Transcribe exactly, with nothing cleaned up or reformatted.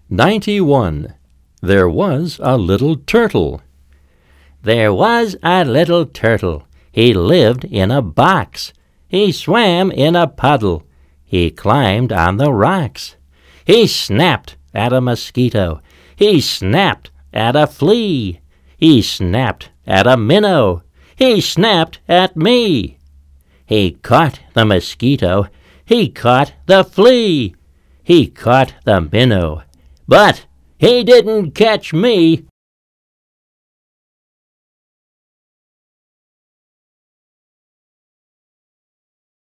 ninety-one. There was a little turtle. There was a little turtle. He lived in a box. He swam in a puddle. He climbed on the rocks. He snapped at a mosquito. He snapped at a flea. He snapped at a minnow. He snapped at me. He caught the mosquito. He caught the flea. He caught the minnow. But he didn't catch me.